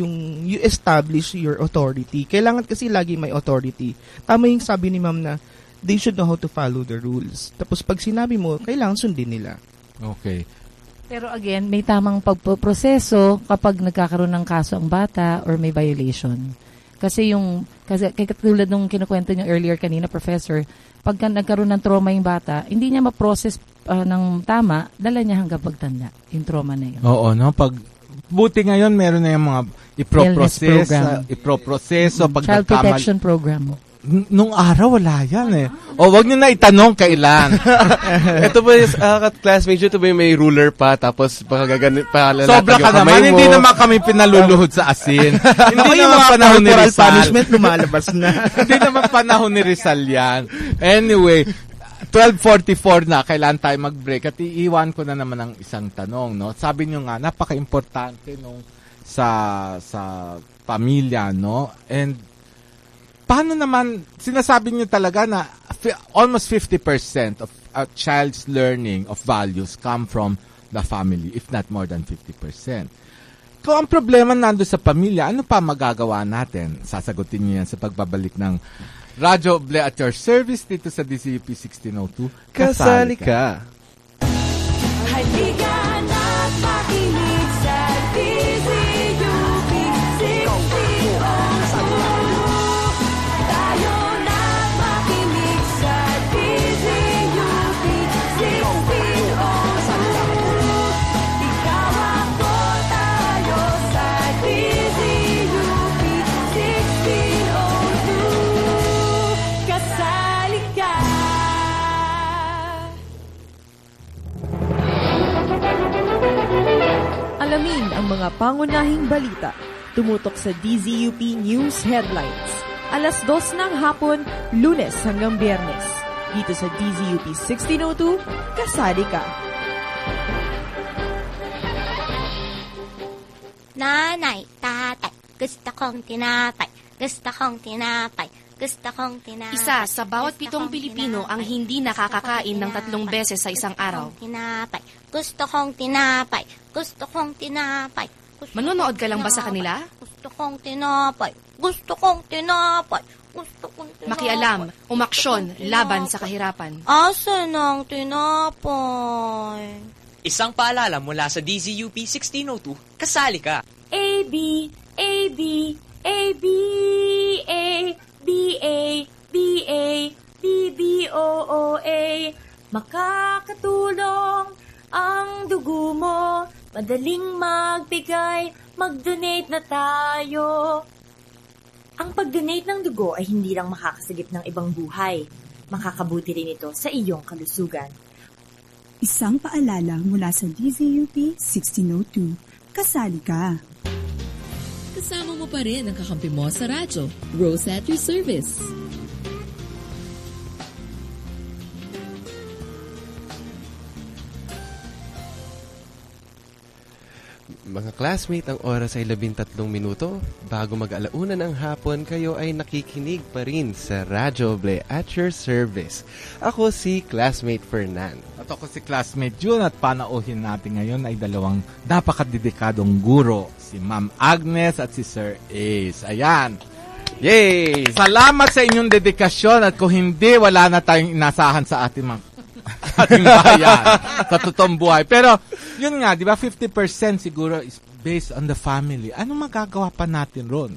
establish your authority. Kailangan kasi lagi may authority. Tama yung sabi ni ma'am na they should know how to follow the rules. Tapos pag sinabi mo, kailangan sundin nila. Okay. Pero again, may tamang pagproseso kapag nagkakaroon ng kaso ang bata or may violation. Kasi katulad nung kinukwento niyo earlier kanina, Professor, pagka nagkaroon ng trauma yung bata, hindi niya ma-process ng tama, dala niya hanggang pagtanda, yung trauma na yun. Oo, no? Buti ngayon, meron na yung mga iproproseso. Child protection program. Nung araw, wala yan eh. Wag nyo na itanong kailan. Ito ba yung classmates, ito ba yung may ruler pa, tapos palalatag sobra ka naman, hindi naman kami pinaluluhod sa asin. Hindi naman panahon ni Rizal. Punishment lumalabas na. Hindi naman panahon ni Rizal yan. Anyway, 12:44 na, kailan tayo mag-break at iiwan ko na naman ang isang tanong, no? Sabi nyo nga, napaka-importante nung sa pamilya, no? And paano naman, sinasabi nyo talaga na almost 50% of a child's learning of values come from the family, if not more than 50%. Kung ang problema nando sa pamilya, ano pa magagawa natin? Sasagutin nyo yan sa pagbabalik ng Radyo Oble at your service dito sa DZUP 1602. Kasali ka. Halika na't makinig sa DZUP 1602. Tayo na't makinig sa DZUP 1602. Ikaw ako tayo sa DZUP 1602. Kasali ka. Alamin ang mga pangunahing balita. Tumutok sa DZUP News Headlines. Alas 2 ng hapon, Lunes hanggang Biyernes. Dito sa DZUP 1602, kasali ka. Nanay, tatay, gusto kong tinapay, gusto kong tinapay, gusto kong tinapay. Isa sa bawat 7 Pilipino ang hindi nakakakain ng 3 beses sa isang araw. Tinapay, gusto kong tinapay, gusto kong tinapay. Manonood ka lang ba sa kanila? Gusto kong tinapay, gusto kong tinapay, gusto kong tinapay. Makialam, umaksyon, laban sa kahirapan. Asan ang tinapay? Isang paalala mula sa DZUP 1602, kasali ka. A, B, A, B, A, B, A, B, A, B, A, B, B, O, O, A. Makakatulong ang dugo mo, madaling magbigay, mag-donate na tayo. Ang pag-donate ng dugo ay hindi lang makakasagip ng ibang buhay. Makakabuti rin ito sa iyong kalusugan. Isang paalala mula sa DZUP 1602. Kasali ka. Kasama mo pa rin ang kakampi mo sa radyo. Rose at your service. Mga classmate, ang oras ay 13 minuto. Bago mag-alauna ng hapon, kayo ay nakikinig pa rin sa Radyo Oble at your service. Ako si classmate Fernan. At ako si classmate June at panauhin natin ngayon ay 2 napakadedikadong guro, si Ma'am Agnes at si Sir Ace. Ayan! Yay! Salamat sa inyong dedikasyon at kung hindi, wala na tayong inasahan sa ating bayan, sa totoong buhay. Pero, yun nga, di ba, 50% siguro is based on the family. Anong magagawa pa natin ron?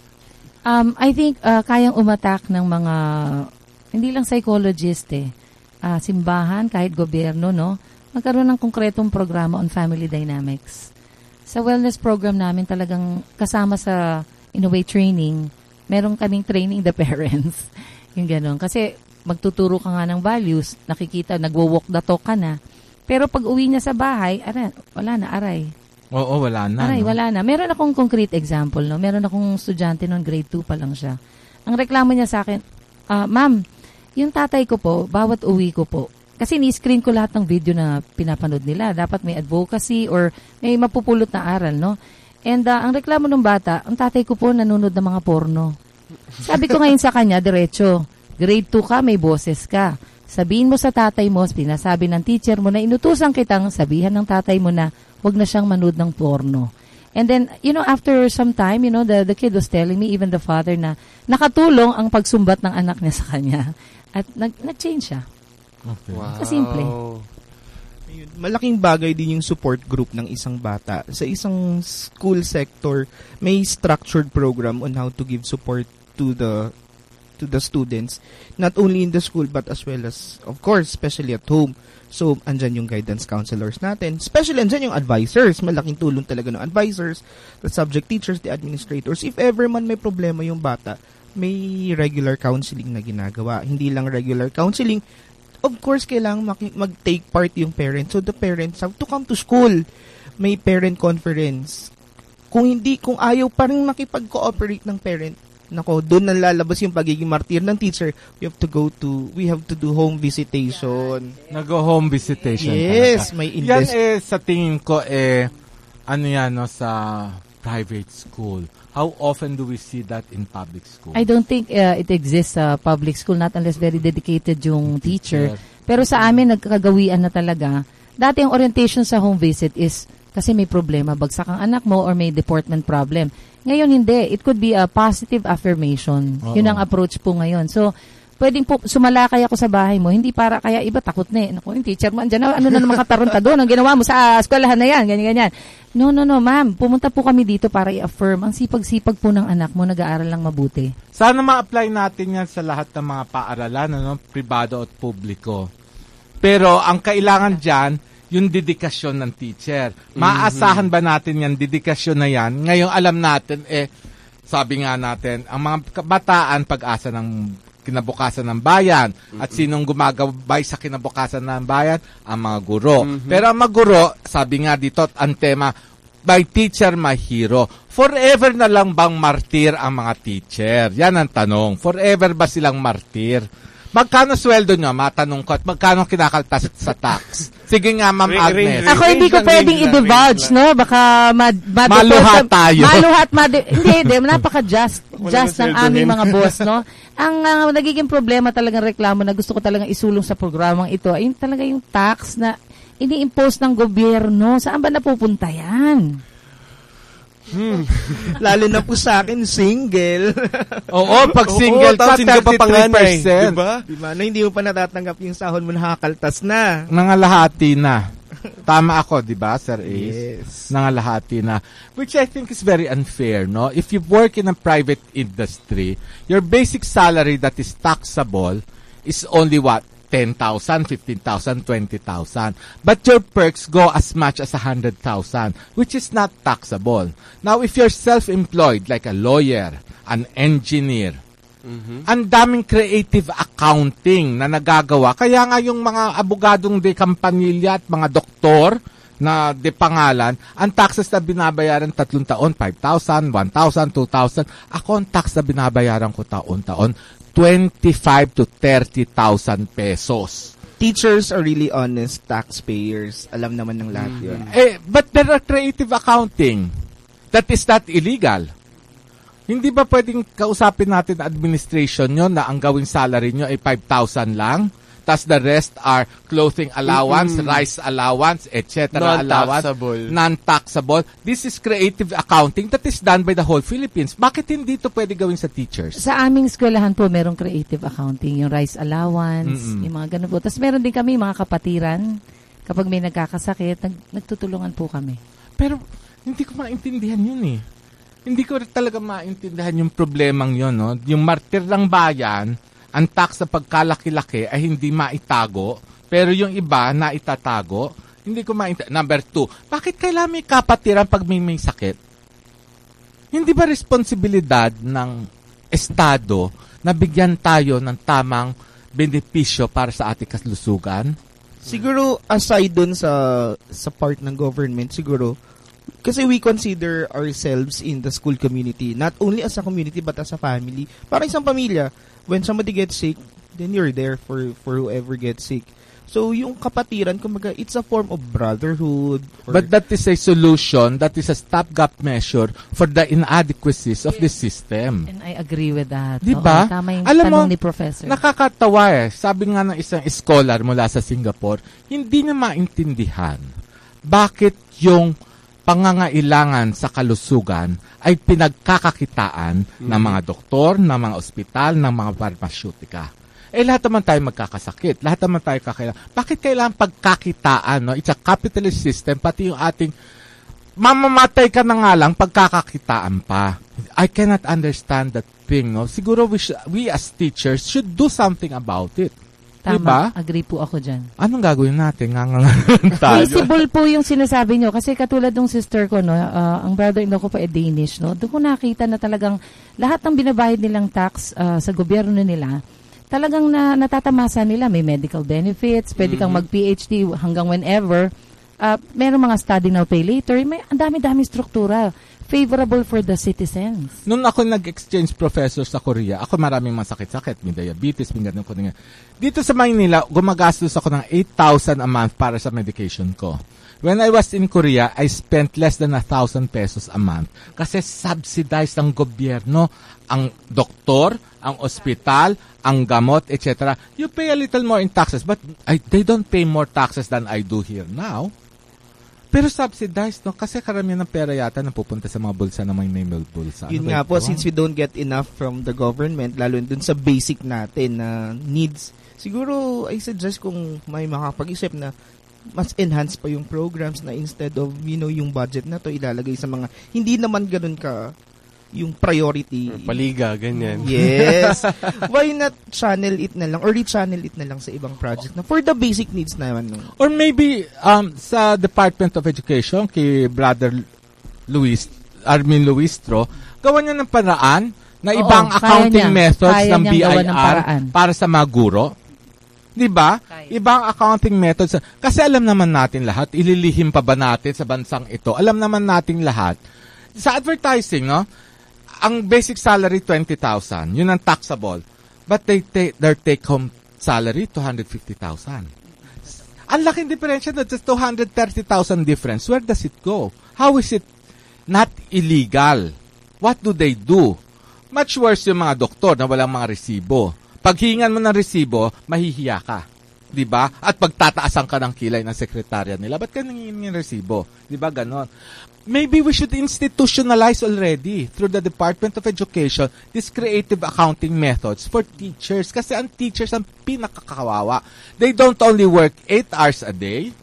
I think kayang umatak ng mga, hindi lang psychologist simbahan, kahit gobyerno, no? Magkaroon ng konkretong programa on family dynamics. Sa wellness program namin talagang kasama sa, in a way, training, meron kaming training the parents. Yung gano'n. Kasi magtuturo ka nga ng values, nakikita, nagwo-walk the talk ka na. Pero pag uwi niya sa bahay, wala na, aray. Oo, wala na. Aray, no? wala na. Meron akong concrete example, no? Meron akong estudyante noon, grade 2 pa lang siya. Ang reklamo niya sa akin, ma'am, yung tatay ko po, bawat uwi ko po, kasi ni-screen ko lahat ng video na pinapanood nila. Dapat may advocacy or may mapupulot na aral, no? And ang reklamo ng bata, ang tatay ko po nanonood ng mga porno. Sabi ko ngayon sa kanya, diretso, grade 2 ka, may boses ka. Sabihin mo sa tatay mo, pinasabi ng teacher mo na inutusan kitang sabihan ng tatay mo na wag na siyang manood ng porno. And then, after some time, the kid was telling me, even the father, na nakatulong ang pagsumbat ng anak niya sa kanya. At nag-change siya. Okay. Wow. Kasimple. Malaking bagay din yung support group ng isang bata. Sa isang school sector, may structured program on how to give support to the students, not only in the school but as well as, of course, especially at home. So, andyan yung guidance counselors natin. Especially andyan yung advisors. Malaking tulong talaga ng advisors, the subject teachers, the administrators. If ever man may problema yung bata, may regular counseling na ginagawa. Hindi lang regular counseling. Of course, kailangan mag-take part yung parents. So, the parents have to come to school. May parent conference. Kung ayaw pa rin makipag-cooperate ng parent, nako, doon nalalabas yung pagiging martir ng teacher. We have to do home visitation. Nag-home visitation. Yes, talaga. may Yan sa tingin ko sa private school. How often do we see that in public school? I don't think it exists sa public school, not unless very dedicated yung teacher. Pero sa amin, nagkagawian na talaga. Dati ang orientation sa home visit is kasi may problema, bagsak ang anak mo or may deportment problem. Ngayon, hindi. It could be a positive affirmation. Oo. Yun ang approach po ngayon. So, pwedeng po sumalakay ako sa bahay mo, hindi para kaya iba takot na eh. Naku, yung teacher mo, andyan na, ano na naman katarunta doon, ang ginawa mo sa eskwelahan na yan, ganyan-ganyan. No, ma'am. Pumunta po kami dito para i-affirm. Ang sipag-sipag po ng anak mo, nag-aaral lang mabuti. Sana ma-apply natin yan sa lahat ng mga paaralan, pribado at publiko. Pero ang kailangan dyan, yung dedikasyon ng teacher. Maaasahan ba natin yan, dedikasyon na yan? Ngayon alam natin, sabi nga natin, ang mga kabataan, pag-asa ng kinabukasan ng bayan. At sinong gumagabay sa kinabukasan ng bayan? Ang mga guro. Pero ang mga guro, sabi nga dito, ang tema, by teacher, my hero. Forever na lang bang martir ang mga teacher? Yan ang tanong. Forever ba silang martir? Magkano sweldo nyo? Matanong ko. At magkano kinakaltas sa tax? Sige nga, Ma'am Agnes. Ako hindi ko pwedeng i-divulge, no? Baka maluhat tayo. Hindi, napaka-just ng aming mga boss, no? Ang nagiging problema talagang reklamo na gusto ko talagang isulong sa programang ito ay talaga yung tax na ini-impose ng gobyerno. Saan ba napupunta yan? Lalo na po sa akin, single. Oo, pag single ka, hindi ka pa panganay. 33%. Diba? Na hindi mo pa natatanggap yung sahod mo, nakakaltas na. Nangalahati na. Tama ako, di ba, Sir Ace? Yes. Nangalahati na. Which I think is very unfair, no? If you work in a private industry, your basic salary that is taxable is only what? 10,000, 15,000, 20,000. But your perks go as much as 100,000, which is not taxable. Now, if you're self-employed, like a lawyer, an engineer, ang daming creative accounting na nagagawa. Kaya nga yung mga abogadong de Campanilla at mga doktor na de pangalan, ang taxes na binabayaran 3 taon, 5,000, 1,000, 2,000. Ako ang tax na binabayaran ko taon-taon, 25 to 30,000 pesos. Teachers are really honest taxpayers. Alam naman ng lahat yun. But there are creative accounting. That is not illegal. Hindi ba pwedeng kausapin natin administration nyo na ang gawing salary nyo ay 5,000 lang? Tas the rest are clothing allowance, rice allowance, etc. Non-taxable. This is creative accounting that is done by the whole Philippines. Bakit hindi ito pwede gawin sa teachers? Sa aming eskwelahan po, merong creative accounting, yung rice allowance, yung mga ganun po. Tapos meron din kami mga kapatiran. Kapag may nagkakasakit, nagtutulungan po kami. Pero hindi ko maintindihan yun eh. Hindi ko talaga maintindihan yung problemang yun. No? Yung martir ng bayan, ang tax sa pagkalaki-laki ay hindi maitago, pero yung iba na itatago, hindi ko maintindihan. Number 2, bakit kailangan may kapatiran pag may sakit? Hindi ba responsibilidad ng Estado na bigyan tayo ng tamang benepisyo para sa ating kalusugan? Siguro, aside dun sa part ng government, siguro, kasi we consider ourselves in the school community, not only as a community but as a family. Para isang pamilya, when somebody gets sick, then you're there for whoever gets sick. So, yung kapatiran, kumbaga, it's a form of brotherhood. But that is a solution, that is a stopgap measure for the inadequacies of the system. And I agree with that. Diba? Tama yung Alam tanong mo, ni Professor. Nakakatawa eh. Sabi nga ng isang scholar mula sa Singapore, hindi na maintindihan bakit yung pangangailangan sa kalusugan ay pinagkakakitaan ng mga doktor, ng mga ospital, ng mga parmasyotika. Lahat naman tayo magkakasakit. Lahat naman tayo kakailangan. Bakit kailangan pagkakitaan? No? It's a capitalist system. Pati yung ating mamamatay ka na nga lang pagkakakitaan pa. I cannot understand that thing. No? Siguro we as teachers should do something about it. Tama, diba? Agree po ako dyan. Anong gagawin natin? Tayo. Visible po yung sinasabi nyo. Kasi katulad ng sister ko, no, ang brother-in-law ko pa ay Danish. No? Doon ko nakita na talagang lahat ng binabayad nilang tax sa gobyerno nila, talagang natatamasa nila. May medical benefits, pwede kang mag-PhD hanggang whenever. Meron mga study now, pay later. May ang dami-dami struktura. Favorable for the citizens. Nung ako nag-exchange professor sa Korea, ako maraming masakit-sakit. May diabetes, may ganun ko nga. Dito sa Maynila, gumagastos ako ng 8,000 a month para sa medication ko. When I was in Korea, I spent less than 1,000 pesos a month. Kasi subsidized ng gobyerno ang doktor, ang ospital, ang gamot, etc. You pay a little more in taxes, but they don't pay more taxes than I do here now. Pero subsidized, no? Kasi karamihan ng pera yata na pupunta sa mga bulsa na may bulsa. Yun nga po, since we don't get enough from the government, lalo dun sa basic natin na needs, siguro, I suggest kung may makapag-isip na mas enhance pa yung programs na instead of, yung budget na to ilalagay sa mga, hindi naman ganun ka yung priority. Paliga, ganyan. Yes. Why not channel it na lang or re-channel it na lang sa ibang project na for the basic needs naman. No? Or maybe sa Department of Education kay Brother Armin Luistro, gawa niya ng paraan na ibang accounting methods ng BIR para sa mga guro. Diba? Ibang accounting methods. Kasi alam naman natin lahat, ililihim pa ba natin sa bansang ito? Alam naman natin lahat. Sa advertising, no? Ang basic salary, 20,000. Yun ang taxable. But their take-home salary, 250,000. Ang laking diferensya na just 230,000 difference. Where does it go? How is it not illegal? What do they do? Much worse yung mga doktor na walang mga resibo. Pag hihingan mo ng resibo, mahihiya ka. Diba? At pagtataasan ka ng kilay ng sekretarya nila, ba't ka nangingin ng resibo? Diba ganon? Maybe we should institutionalize already through the Department of Education these creative accounting methods for teachers. Kasi ang teachers ang pinakakawawa. They don't only work 8 hours a day.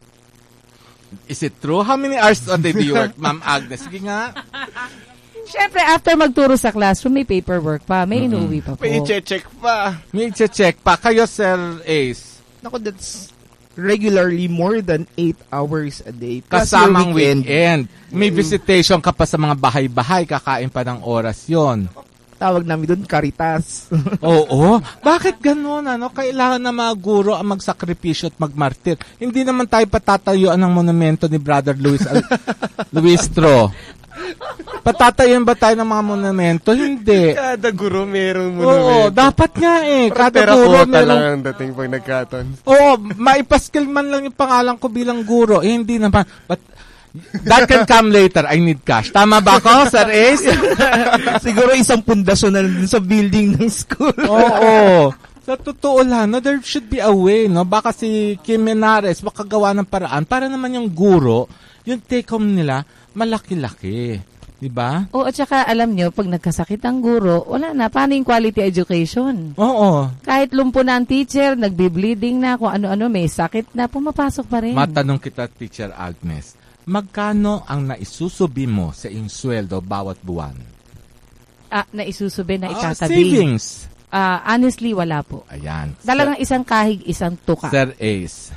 Is it true? How many hours a day do you work, Ma'am Agnes? Sige nga. Siyempre, after magturo sa classroom, may paperwork pa, may inuwi pa po. May i-check pa. May i-check pa. Kayo, Sir Ace. Naku, that's regularly more than 8 hours a day. Kasamang weekend. May visitation ka pa sa mga bahay-bahay, kakain pa ng oras yon. Tawag namin doon, karitas. Oo. Bakit ganun? Kailangan na mga guro ang magsakripisyo at magmartir. Hindi naman tayo patatayuan ng monumento ni Brother Luis Tro. Patatayuan ba tayo ng mga monumento? Hindi. Kada guro meron monumento. Oo, dapat nga Kada guro meron. lang ang dating pag nagkaton. Oo, maipaskil man lang yung pangalan ko bilang guro. Hindi naman. But that can come later. I need cash. Tama ba ako, Sir Ace? Siguro isang pundasyon na sa building ng school. Oo. Sa totoo lang, there should be a way, Baka si Kim Menares makagawa ng paraan para naman yung guro, yung take-home nila, malaki-laki. Diba? Oo, at saka alam nyo, pag nagkasakit ang guro, wala na. Paano yung quality education? Oo. Kahit lumpo na ang teacher, nagbi-bleeding na, kung ano-ano, may sakit na, pumapasok pa rin. Matanong kita, Teacher Agnes, magkano ang naisusubi mo sa iyong sweldo bawat buwan? Naisusubi na itatabi. Savings. Honestly, wala po. Ayan. Talagang isang kahig, isang tuka. Sir Ace.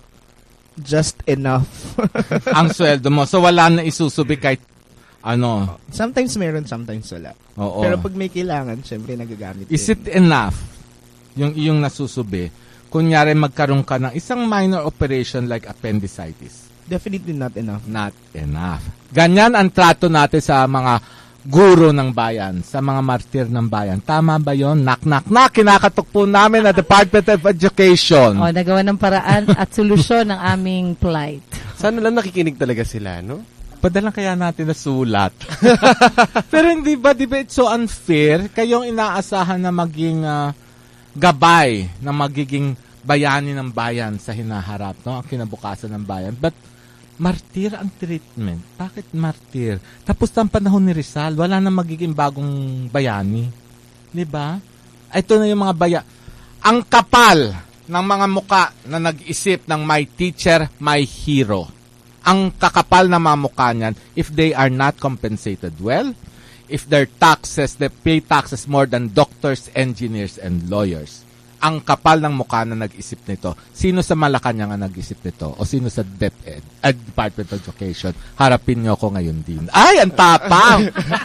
Just enough. Ang sweldo mo. So, wala na isusubi kahit Sometimes meron, sometimes wala. Oo. Pero pag may kailangan, syempre nagagamit. Is it enough? Yung iyong nasusubi. Kunyari magkaroon ka ng isang minor operation like appendicitis. Definitely not enough. Not enough. Ganyan ang trato natin sa mga guro ng bayan, sa mga martir ng bayan. Tama ba yon? Knock, knock, knock. Kinakatok po namin na Department of Education. Nagawa ng paraan at solusyon ng aming plight. Sana lang nakikinig talaga sila, no? Padalang kaya natin na sulat. Pero hindi ba it's so unfair? Kayong inaasahan na maging gabay, na magiging bayani ng bayan sa hinaharap, no? Ang kinabukasan ng bayan. But martir ang treatment. Bakit martir? Tapos ang panahon ni Rizal, wala na magiging bagong bayani. Diba? Ito na yung mga ang kapal ng mga muka na nag-isip ng my teacher, my hero. Ang kakapal na mga mukha niyan, if they are not compensated well, if their taxes, they pay taxes more than doctors, engineers, and lawyers. Ang kapal ng mukha na nag-isip nito. Sino sa Malacanang ang nag-isip nito? O sino sa DepEd, Department of Education? Harapin niyo ako ngayon din. Ay, ang tapang!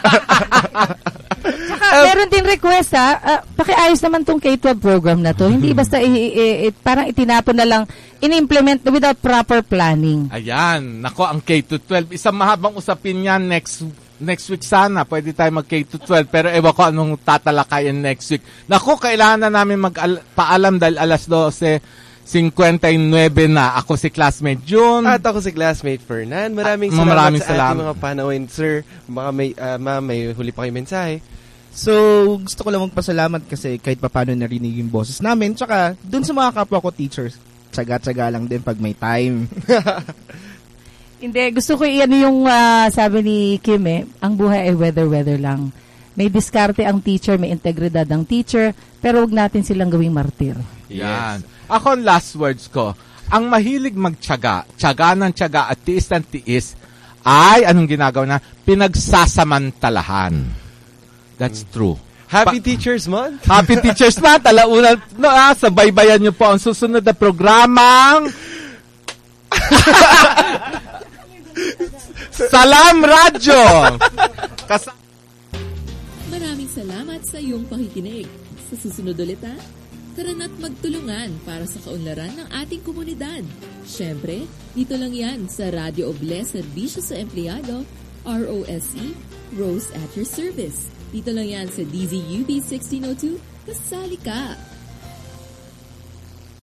Meron din request pakiayos naman tong K-12 program na to. Hindi basta parang itinapon na lang, in-implement without proper planning. Ayan, nako ang K-12. Isang mahabang usapin yan next week sana. Pwede tayo mag K-12 pero ewan ko anong tatalakayan next week. Nako, kailangan na namin magpaalam dahil alas 12:59 na. Ako si classmate June. At ako si classmate Fernan. Maraming salamat sa ating mga panawin, sir. Baka may huli pa kayo mensahe. So, gusto ko lang magpasalamat kasi kahit paano narinig yung boses namin. Tsaka, dun sa mga kapwa ko teachers, tsaga-tsaga lang din pag may time. Hindi, gusto ko yung sabi ni Kim ang buhay ay weather lang. May diskarte ang teacher, may integridad ang teacher, pero wag natin silang gawing martir. Yan. Ako ang last words ko. Ang mahilig magtiyaga, tiyaga ng tiyaga at tiis ng tiis, ay anong ginagawa na? Pinagsasamantalahan. That's true. Happy Teachers Month! Happy Teachers Month! Alauna, sabaybayan niyo po ang susunod na programang Salam Radyo! Maraming salamat sa iyong pakikinig. Sa susunod ulit tara na't magtulungan para sa kaunlaran ng ating komunidad. Siyempre, dito lang yan sa Radio Oble, Serbisyo sa Empleyado, ROSE, Rose at your service. Dito lang yan sa DZUP 1602, kasali ka!